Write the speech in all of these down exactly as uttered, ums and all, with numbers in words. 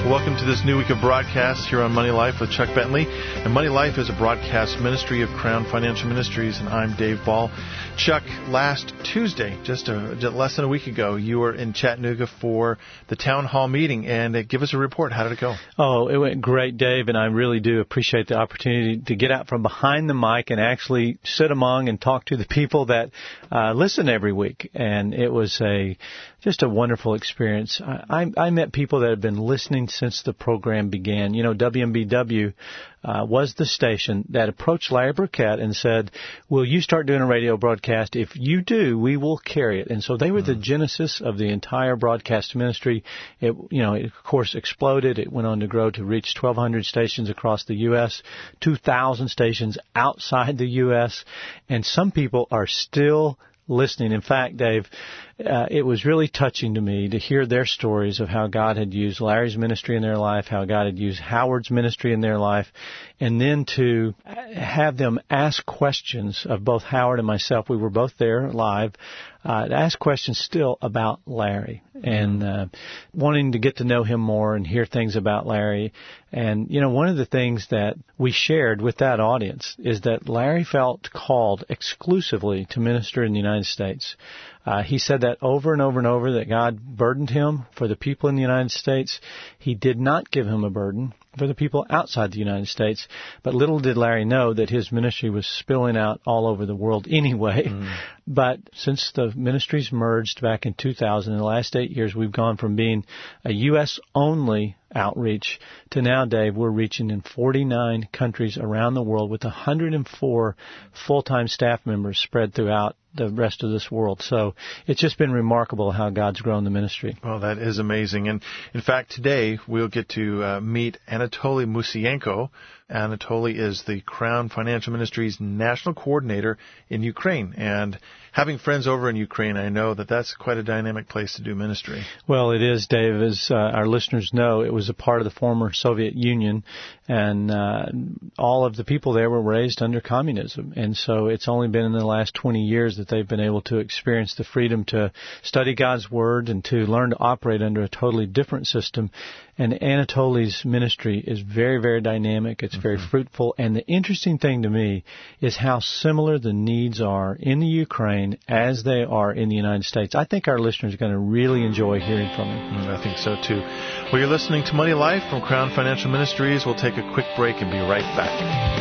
Welcome to this new week of broadcasts here on Money Life with Chuck Bentley. And Money Life is a broadcast ministry of Crown Financial Ministries, and I'm Dave Ball. Chuck, last Tuesday, just, a, just less than a week ago, you were in Chattanooga for the town hall meeting, and uh, give us a report. How did it go? Oh, it went great, Dave, and I really do appreciate the opportunity to get out from behind the mic and actually sit among and talk to the people that uh, listen every week. And it was a just a wonderful experience. I, I, I met people that have been listening since the program began. You know, W M B W uh, was the station that approached Larry Burkett and said, will you start doing a radio broadcast? If you do, we will carry it. And so they were mm-hmm. the genesis of the entire broadcast ministry. It, you know, it, of course, exploded. It went on to grow to reach twelve hundred stations across the U S, two thousand stations outside the U S, and some people are still listening. In fact, Dave, uh, it was really touching to me to hear their stories of how God had used Larry's ministry in their life, how God had used Howard's ministry in their life, and then to have them ask questions of both Howard and myself. We were both there live, uh, to ask questions still about Larry and uh, wanting to get to know him more and hear things about Larry. And, you know, one of the things that we shared with that audience is that Larry felt called exclusively to minister in the United States. Uh, he said that over and over and over, that God burdened him for the people in the United States. He did not give him a burden for the people outside the United States. But little did Larry know that his ministry was spilling out all over the world anyway. Mm. But since the ministries merged back in two thousand, in the last eight years, we've gone from being a U S-only outreach to now, Dave, we're reaching in forty-nine countries around the world with one hundred four full-time staff members spread throughout the rest of this world. So it's just been remarkable how God's grown the ministry. Well, that is amazing. And in fact, today we'll get to uh, meet Anatoly Musienko. Anatoly is the Crown Financial Ministry's national coordinator in Ukraine. And having friends over in Ukraine, I know that that's quite a dynamic place to do ministry. Well, it is, Dave. As uh, our listeners know, it was a part of the former Soviet Union, and uh, all of the people there were raised under communism. And so it's only been in the last twenty years that they've been able to experience the freedom to study God's Word and to learn to operate under a totally different system. And Anatoly's ministry is very, very dynamic. It's very mm-hmm. fruitful. And the interesting thing to me is how similar the needs are in the Ukraine as they are in the United States. I think our listeners are going to really enjoy hearing from him. Mm, I think so, too. Well, you're listening to Money Life from Crown Financial Ministries. We'll take a quick break and be right back.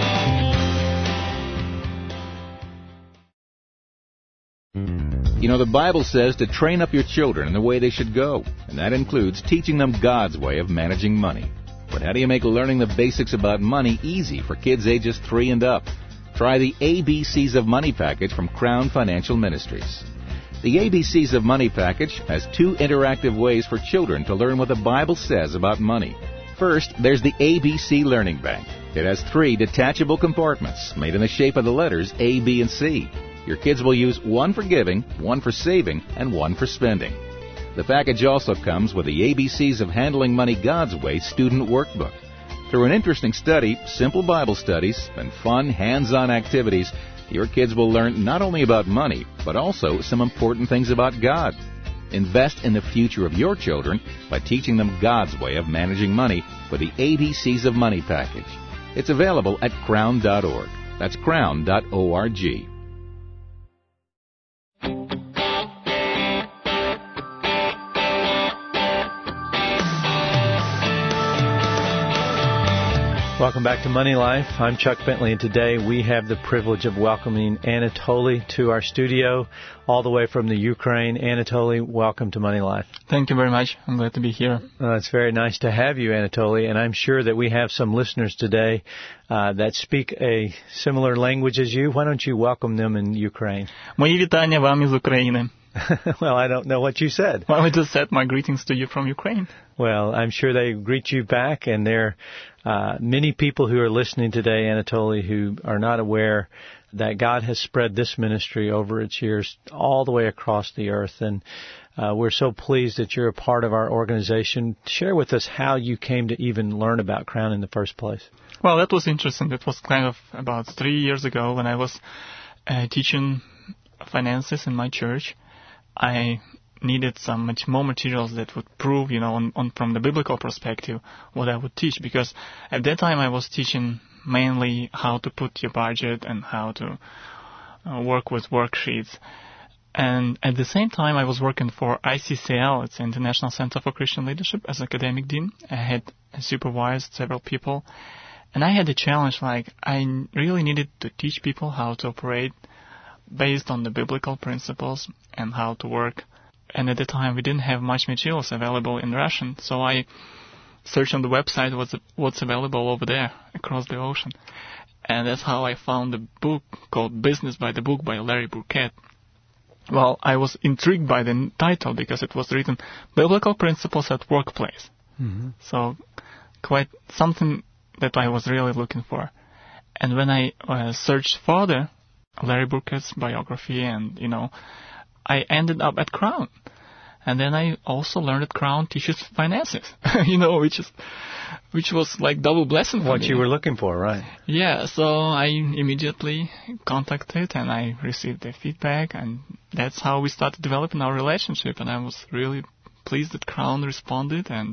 You know, the Bible says to train up your children in the way they should go, and that includes teaching them God's way of managing money. But how do you make learning the basics about money easy for kids ages three and up? Try the A B Cs of Money package from Crown Financial Ministries. The A B Cs of Money package has two interactive ways for children to learn what the Bible says about money. First, there's the A B C Learning Bank. It has three detachable compartments made in the shape of the letters A, B, and C. Your kids will use one for giving, one for saving, and one for spending. The package also comes with the A B Cs of Handling Money God's Way student workbook. Through an interesting study, simple Bible studies, and fun hands-on activities, your kids will learn not only about money, but also some important things about God. Invest in the future of your children by teaching them God's way of managing money with the A B Cs of Money package. It's available at crown dot org. That's crown dot org. Welcome back to Money Life. I'm Chuck Bentley, and today we have the privilege of welcoming Anatoly to our studio, all the way from the Ukraine. Anatoly, welcome to Money Life. Thank you very much. I'm glad to be here. Uh, it's very nice to have you, Anatoly, and I'm sure that we have some listeners today uh, that speak a similar language as you. Why don't you welcome them in Ukraine? Мої вітання вам із України. Well, I don't know what you said. Well, I just said my greetings to you from Ukraine. Well, I'm sure they greet you back, and there are uh, many people who are listening today, Anatoly, who are not aware that God has spread this ministry over its years all the way across the earth. And uh, we're so pleased that you're a part of our organization. Share with us how you came to even learn about Crown in the first place. Well, that was interesting. That was kind of about three years ago when I was uh, teaching finances in my church. I needed some much more materials that would prove, you know, on, on from the biblical perspective, what I would teach. Because at that time I was teaching mainly how to put your budget and how to uh, work with worksheets. And at the same time, I was working for I C C L, it's the International Center for Christian Leadership, as academic dean. I had supervised several people. And I had a challenge, like, I really needed to teach people how to operate based on the biblical principles and how to work. And at the time, we didn't have much materials available in Russian, so I searched on the website what's, what's available over there across the ocean. And that's how I found a book called Business by the Book by Larry Burkett. Well, I was intrigued by the title because it was written Biblical Principles at Workplace. Mm-hmm. So quite something that I was really looking for. And when I uh, searched further, Larry Burkett's biography, and, you know, I ended up at Crown. And then I also learned that Crown teaches finances, you know, which is, which was like double blessing for what me. you were looking for, right? Yeah, so I immediately contacted and I received the feedback, and that's how we started developing our relationship. And I was really pleased that Crown responded, and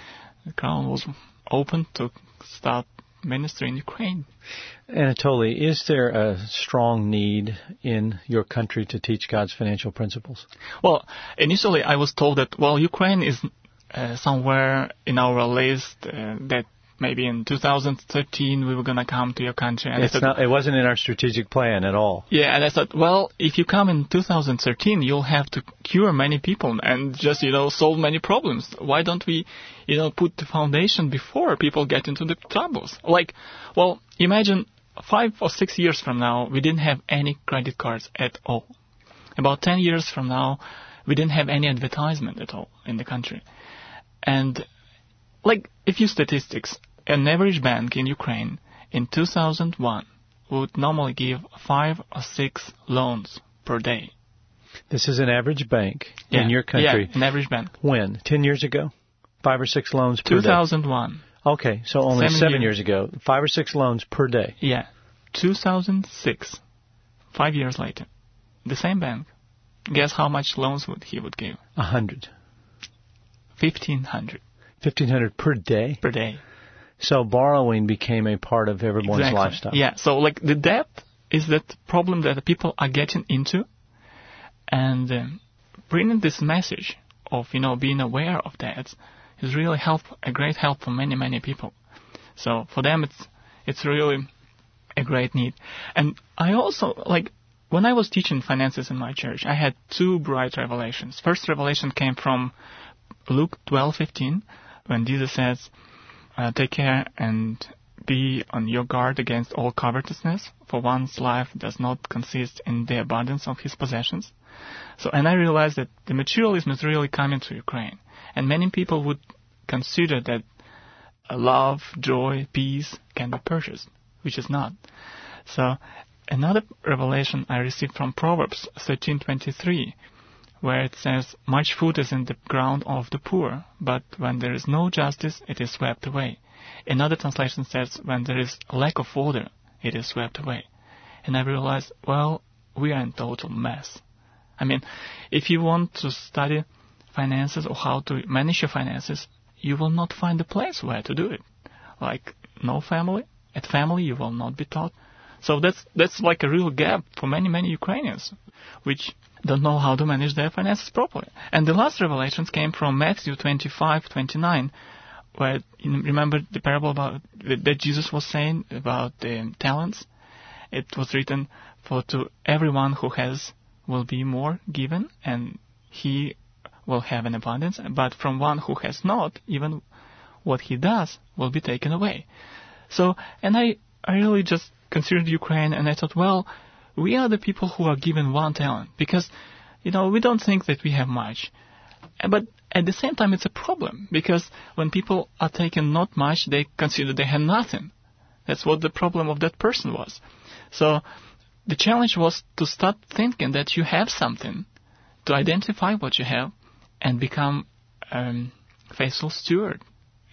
Crown was open to start ministry in Ukraine. Anatoly, is there a strong need in your country to teach God's financial principles? Well, initially I was told that, well, Ukraine is uh, somewhere in our list uh, that maybe in two thousand thirteen we were going to come to your country. And it's I thought, not, it wasn't in our strategic plan at all. Yeah, and I thought, well, if you come in two thousand thirteen, you'll have to cure many people and just, you know, solve many problems. Why don't we, you know, put the foundation before people get into the troubles? Like, well, imagine five or six years from now, we didn't have any credit cards at all. About ten years from now, we didn't have any advertisement at all in the country. And, like, a few statistics. An average bank in Ukraine in two thousand one would normally give five or six loans per day. This is an average bank yeah. in your country. Yeah, an average bank. When? Ten years ago? Five or six loans per day? two thousand one. Okay, so only seven, seven years. years ago. Five or six loans per day. Yeah. two thousand six. Five years later. The same bank. Guess how much loans would he would give? A hundred. Fifteen hundred. Fifteen hundred per day? Per day. So borrowing became a part of everyone's exactly. lifestyle. Yeah, so like the debt is that problem that the people are getting into, and um, bringing this message of, you know, being aware of that is really help a great help for many, many people. So for them it's it's really a great need. And I also, like, when I was teaching finances in my church, I had two bright revelations. First revelation came from Luke twelve fifteen, when Jesus says, Uh, take care and be on your guard against all covetousness, for one's life does not consist in the abundance of his possessions. So, and I realized that the materialism is really coming to Ukraine. And many people would consider that love, joy, peace can be purchased, which is not. So, another revelation I received from Proverbs thirteen twenty-three, where it says, much food is in the ground of the poor, but when there is no justice, it is swept away. Another translation says, when there is lack of order, it is swept away. And I realized, well, we are in total mess. I mean, if you want to study finances or how to manage your finances, you will not find a place where to do it. Like, no family. At family, you will not be taught. So that's that's like a real gap for many, many Ukrainians, which don't know how to manage their finances properly. And the last revelations came from Matthew twenty-five twenty-nine, where, you know, remember the parable about that Jesus was saying about the talents? It was written, for to everyone who has will be more given, and he will have an abundance, but from one who has not, even what he does will be taken away. So, and I, I really just considered Ukraine, and I thought, well, we are the people who are given one talent, because, you know, we don't think that we have much. But at the same time, it's a problem, because when people are taken not much, they consider they have nothing. That's what the problem of that person was. So the challenge was to start thinking that you have something, to identify what you have, and become um, faithful steward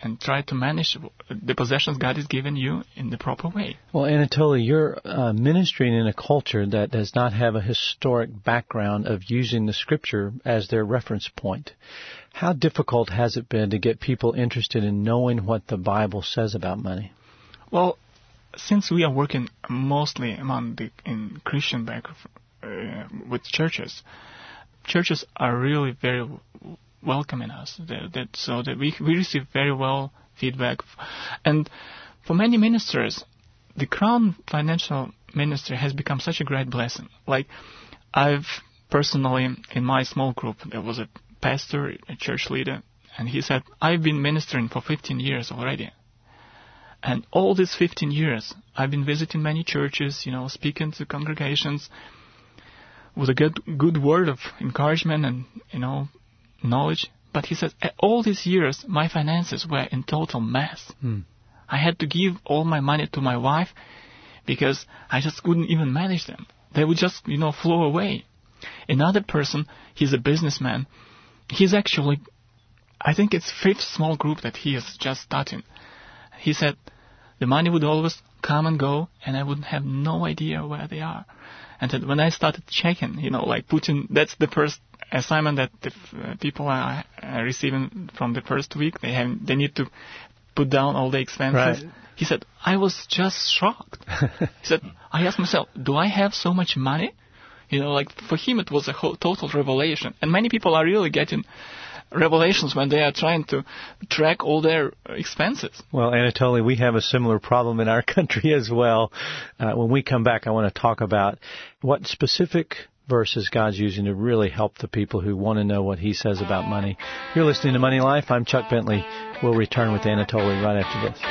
and try to manage the possessions God has given you in the proper way. Well, Anatoly, you're uh, ministering in a culture that does not have a historic background of using the Scripture as their reference point. How difficult has it been to get people interested in knowing what the Bible says about money? Well, since we are working mostly among the in Christian background uh, with churches, churches are really very welcoming us. That, that so that we we receive very well feedback, and for many ministers, the Crown Financial Ministry has become such a great blessing. Like I've personally in my small group, there was a pastor, a church leader, and he said, "I've been ministering for fifteen years already." And all these fifteen years, I've been visiting many churches, you know, speaking to congregations with a good good word of encouragement and, you know, knowledge. But he says, all these years, my finances were in total mess. Hmm. I had to give all my money to my wife because I just couldn't even manage them. They would just, you know, flow away. Another person, he's a businessman. He's actually, I think it's fifth small group that he is just starting. He said, the money would always come and go, and I would have no idea where they are. And that when I started checking, you know, like putting, that's the first assignment that the uh, people are uh, receiving from the first week. They have, they need to put down all the expenses. Right. He said, I was just shocked. He said, I asked myself, do I have so much money? You know, like for him it was a whole, total revelation. And many people are really getting revelations when they are trying to track all their expenses. Well, Anatoly, we have a similar problem in our country as well. Uh, when we come back, I want to talk about what specific verses God's using to really help the people who want to know what He says about money. You're listening to Money Life. I'm Chuck Bentley. We'll return with Anatoly right after this.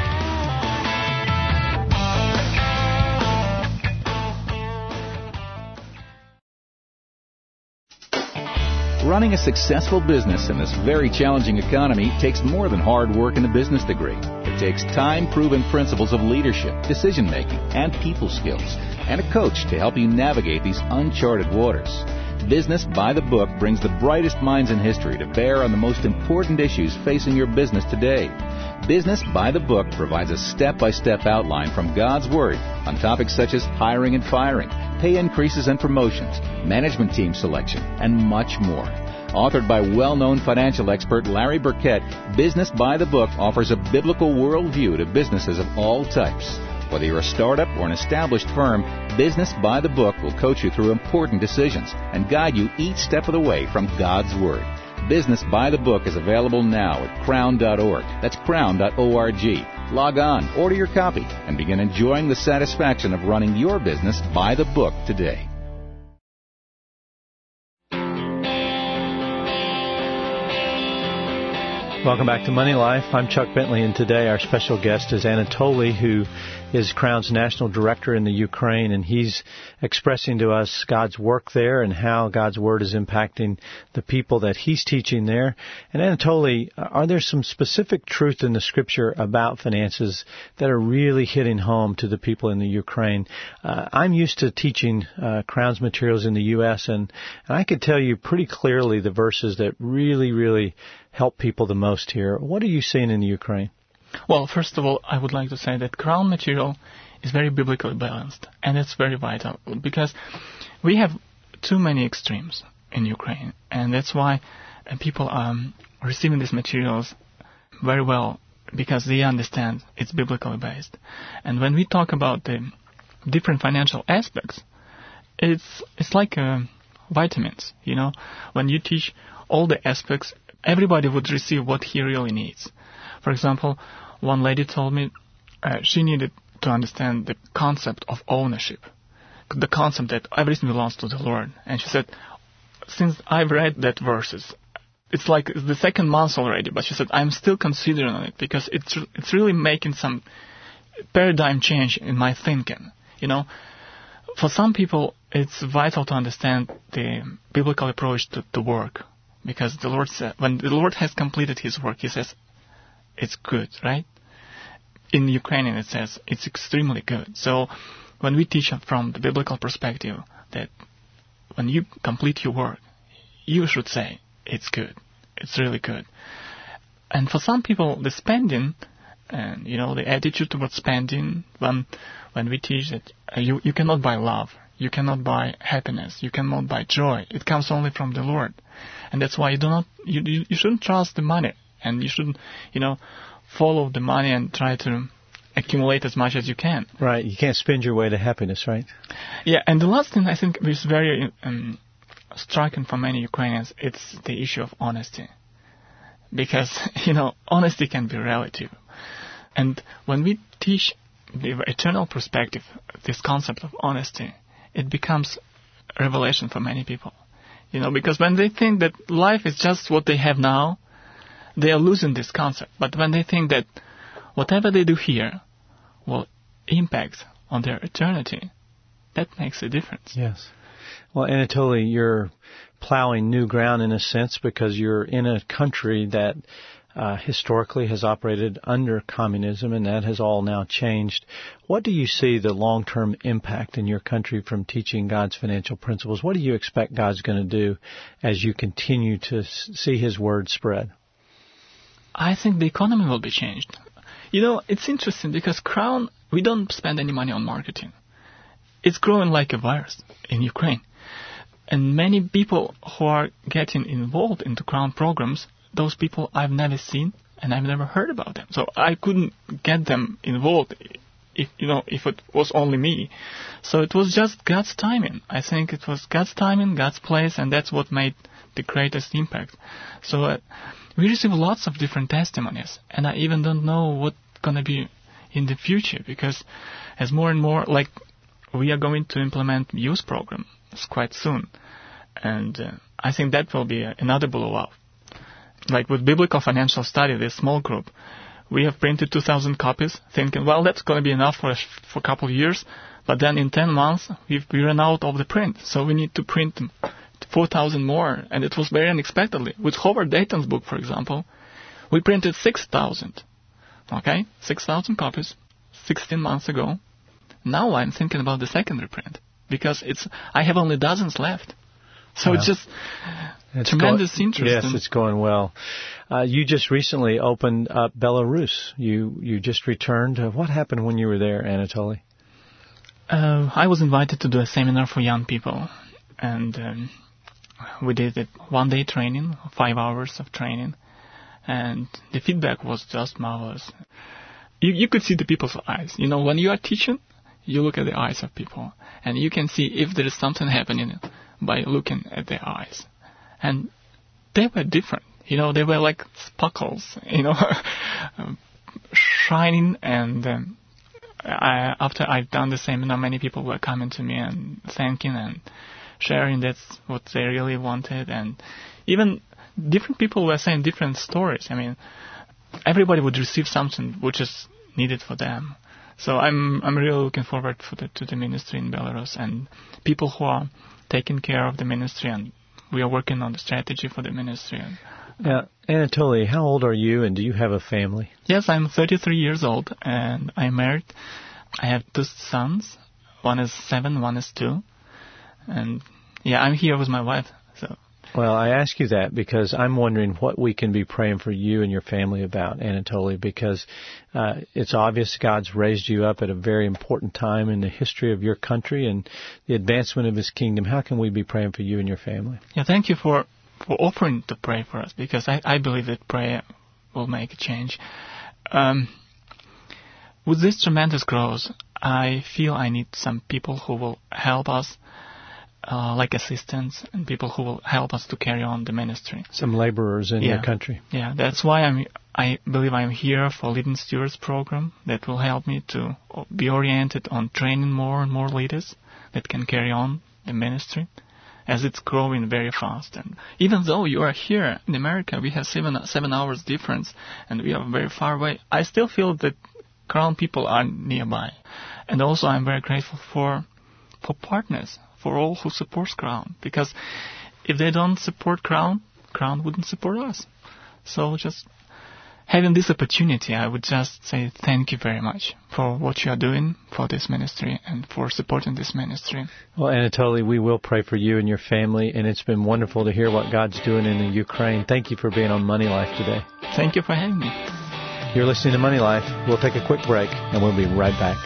Running a successful business in this very challenging economy takes more than hard work and a business degree. It takes time-proven principles of leadership, decision-making, and people skills, and a coach to help you navigate these uncharted waters. Business by the Book brings the brightest minds in history to bear on the most important issues facing your business today. Business by the Book provides a step-by-step outline from God's Word on topics such as hiring and firing, pay increases and promotions, management team selection, and much more. Authored by well-known financial expert Larry Burkett, Business by the Book offers a biblical worldview to businesses of all types. Whether you're a startup or an established firm, Business by the Book will coach you through important decisions and guide you each step of the way from God's Word. Business by the Book is available now at crown dot org. That's crown dot org. Log on, order your copy, and begin enjoying the satisfaction of running your business by the book today. Welcome back to Money Life. I'm Chuck Bentley, and today our special guest is Anatoly, who is Crown's National Director in the Ukraine, and he's expressing to us God's work there and how God's Word is impacting the people that he's teaching there. And Anatoly, are there some specific truth in the Scripture about finances that are really hitting home to the people in the Ukraine? Uh, I'm used to teaching uh, Crown's materials in the U S, and, and I could tell you pretty clearly the verses that really, really help people the most here. What are you seeing in the Ukraine? Well, first of all, I would like to say that Crown material is very biblically balanced, and it's very vital because we have too many extremes in Ukraine, and that's why people are receiving these materials very well because they understand it's biblically based. And when we talk about the different financial aspects, it's it's like uh, vitamins, you know. When you teach all the aspects, everybody would receive what he really needs. For example, one lady told me uh, she needed to understand the concept of ownership, the concept that everything belongs to the Lord. And she said, since I've read that verses, it's like the second month already, but she said, I'm still considering it because it's it's really making some paradigm change in my thinking. You know, for some people, it's vital to understand the biblical approach to, to work. Because the Lord said, when the Lord has completed His work, He says, it's good, right? In Ukrainian it says, it's extremely good. So when we teach from the biblical perspective that when you complete your work, you should say, it's good. It's really good. And for some people, the spending, and you know, the attitude towards spending, when when we teach that uh, you you cannot buy love, you cannot buy happiness, you cannot buy joy. It comes only from the Lord, and that's why you do not you you, you shouldn't trust the money, and you shouldn't you know follow the money and try to accumulate as much as you can. Right. You can't spend your way to happiness, right? Yeah. And the last thing I think is very um, striking for many Ukrainians, it's the issue of honesty. Because, you know, honesty can be relative. And when we teach the eternal perspective, this concept of honesty, it becomes a revelation for many people. You know, because when they think that life is just what they have now, they are losing this concept. But when they think that whatever they do here will impact on their eternity, that makes a difference. Yes. Well, Anatoly, you're plowing new ground in a sense because you're in a country that uh, historically has operated under communism, and that has all now changed. What do you see the long-term impact in your country from teaching God's financial principles? What do you expect God's going to do as you continue to see His Word spread? I think the economy will be changed. You know, it's interesting because Crown, we don't spend any money on marketing. It's growing like a virus in Ukraine. And many people who are getting involved into Crown programs, those people I've never seen and I've never heard about them. So I couldn't get them involved if, you know, if it was only me. So it was just God's timing. I think it was God's timing, God's place, and that's what made the greatest impact. So uh, we receive lots of different testimonies, and I even don't know what's going to be in the future, because as more and more, like, we are going to implement youth programs quite soon, and uh, I think that will be a, another blowout. Like with Biblical Financial Study, this small group, we have printed two thousand copies, thinking, well, that's going to be enough for a, for a couple of years, but then in ten months, we've, we ran out of the print, so we need to print four thousand more, and it was very unexpectedly. With Howard Dayton's book, for example, we printed six thousand, okay, six thousand copies, sixteen months ago. Now I'm thinking about the secondary print, because it's I have only dozens left. So wow. It's just it's tremendous go- interest. Yes, in- it's going well. Uh, you just recently opened up Belarus. You you just returned. Uh, what happened when you were there, Anatoly? Uh, I was invited to do a seminar for young people, and um, we did it one-day training, five hours of training, and the feedback was just marvelous. You, you could see the people's eyes. You know, when you are teaching, you look at the eyes of people, and you can see if there is something happening by looking at their eyes. And they were different. You know, they were like sparkles, you know, shining. And um, I, after I've done the seminar, many people were coming to me and thanking and sharing that's what they really wanted. And even different people were saying different stories. I mean, everybody would receive something which is needed for them. So I'm I'm really looking forward for the, to the ministry in Belarus and people who are taking care of the ministry, and we are working on the strategy for the ministry. Now, Anatoly, how old are you, and do you have a family? Yes, I'm thirty-three years old, and I'm married. I have two sons. One is seven, one is two. And, yeah, I'm here with my wife. So. Well, I ask you that because I'm wondering what we can be praying for you and your family about, Anatoly, because uh, it's obvious God's raised you up at a very important time in the history of your country and the advancement of His kingdom. How can we be praying for you and your family? Yeah, thank you for, for offering to pray for us, because I, I believe that prayer will make a change. Um, with this tremendous growth, I feel I need some people who will help us, Uh, like assistants and people who will help us to carry on the ministry. Some laborers in yeah. your country. Yeah, that's why I'm. I believe I'm here for Leading Stewards program that will help me to be oriented on training more and more leaders that can carry on the ministry, as it's growing very fast. And even though you are here in America, we have seven seven hours difference, and we are very far away. I still feel that Crown people are nearby, and also I'm very grateful for for partners. For all who support Crown, because if they don't support Crown, Crown wouldn't support us. So just having this opportunity, I would just say thank you very much for what you are doing for this ministry and for supporting this ministry. Well, Anatoly, we will pray for you and your family, and it's been wonderful to hear what God's doing in the Ukraine. Thank you for being on Money Life today. Thank you for having me. You're listening to Money Life. We'll take a quick break, and we'll be right back.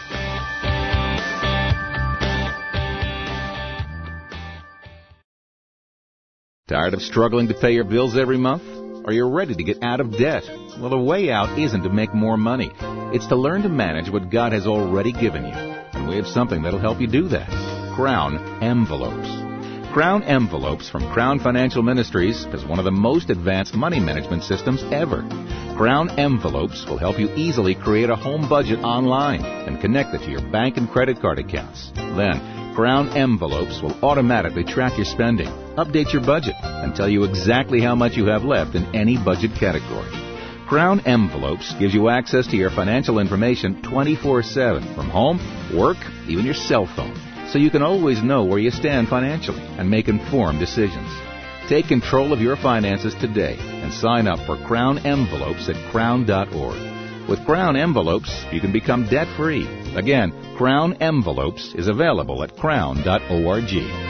Tired of struggling to pay your bills every month? Are you ready to get out of debt? Well, the way out isn't to make more money. It's to learn to manage what God has already given you. And we have something that'll help you do that. Crown Envelopes. Crown Envelopes from Crown Financial Ministries is one of the most advanced money management systems ever. Crown Envelopes will help you easily create a home budget online and connect it to your bank and credit card accounts. Then, Crown Envelopes will automatically track your spending, update your budget, and tell you exactly how much you have left in any budget category. Crown Envelopes gives you access to your financial information twenty-four seven from home, work, even your cell phone, so you can always know where you stand financially and make informed decisions. Take control of your finances today and sign up for Crown Envelopes at crown dot org. With Crown Envelopes, you can become debt-free. Again, Crown Envelopes is available at crown dot org.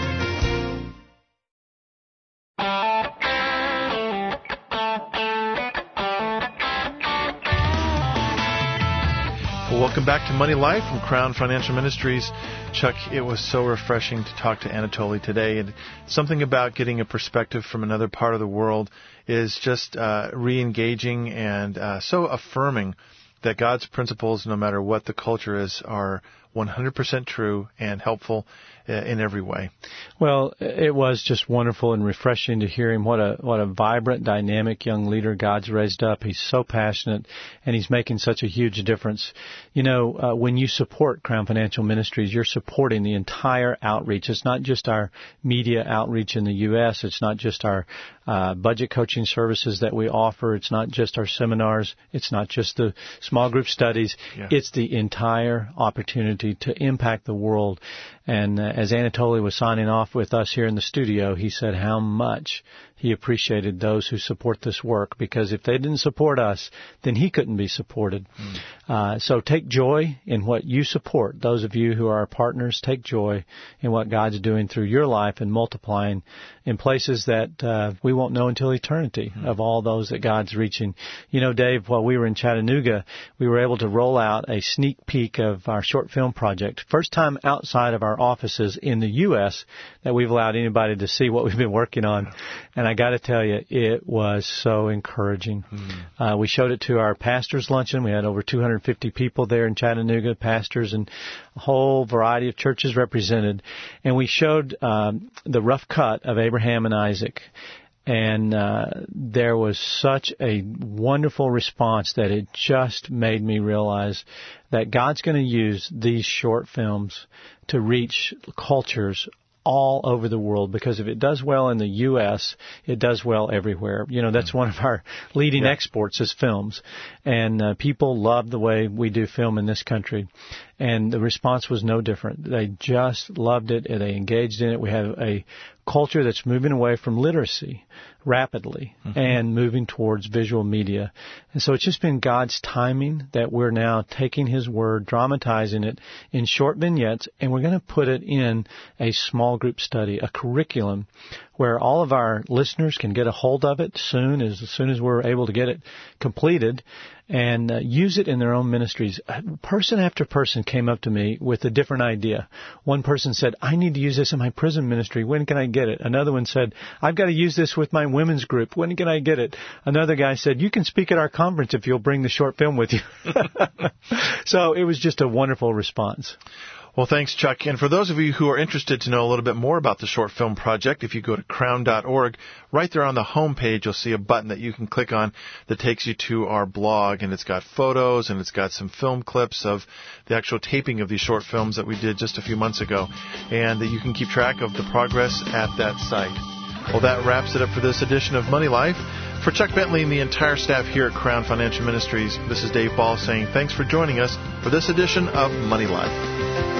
Well, welcome back to Money Life from Crown Financial Ministries. Chuck, it was so refreshing to talk to Anatoly today. And something about getting a perspective from another part of the world is just uh, re-engaging and uh, so affirming that God's principles, no matter what the culture is, are one hundred percent true and helpful uh, in every way. Well, it was just wonderful and refreshing to hear him. What a what a vibrant, dynamic young leader God's raised up. He's so passionate, and he's making such a huge difference. You know, uh, when you support Crown Financial Ministries, you're supporting the entire outreach. It's not just our media outreach in the U S. It's not just our uh, budget coaching services that we offer. It's not just our seminars. It's not just the small group studies. Yeah. It's the entire opportunity to impact the world. And uh, as Anatoly was signing off with us here in the studio, he said how much he appreciated those who support this work, because if they didn't support us, then he couldn't be supported. Mm. Uh, so take joy in what you support. Those of you who are our partners, take joy in what God's doing through your life and multiplying in places that uh, we won't know until eternity mm. of all those that God's reaching. You know, Dave, while we were in Chattanooga, we were able to roll out a sneak peek of our short film project. First time outside of our offices in the U S that we've allowed anybody to see what we've been working on. And I got to tell you, it was so encouraging. Mm. Uh, we showed it to our pastors' luncheon. We had over two hundred fifty people there in Chattanooga, pastors and a whole variety of churches represented. And we showed um, the rough cut of Abraham and Isaac. And uh, there was such a wonderful response that it just made me realize that God's going to use these short films to reach cultures all over the world, because if it does well in the U S, it does well everywhere. You know, that's one of our leading yeah. exports is films. And uh, people love the way we do film in this country. And the response was no different. They just loved it, and they engaged in it. We have a culture that's moving away from literacy rapidly mm-hmm. and moving towards visual media. And so it's just been God's timing that we're now taking His Word, dramatizing it in short vignettes, and we're going to put it in a small group study, a curriculum where all of our listeners can get a hold of it soon, as, as soon as we're able to get it completed, and uh, use it in their own ministries. Person after person came up to me with a different idea. One person said, I need to use this in my prison ministry. When can I get it? Another one said, I've got to use this with my women's group. When can I get it? Another guy said, you can speak at our conference if you'll bring the short film with you. So it was just a wonderful response. Well, thanks, Chuck. And for those of you who are interested to know a little bit more about the Short Film Project, if you go to crown dot org, right there on the home page, you'll see a button that you can click on that takes you to our blog. And it's got photos, and it's got some film clips of the actual taping of these short films that we did just a few months ago. And that you can keep track of the progress at that site. Well, that wraps it up for this edition of Money Life. For Chuck Bentley and the entire staff here at Crown Financial Ministries, this is Dave Ball saying thanks for joining us for this edition of Money Life.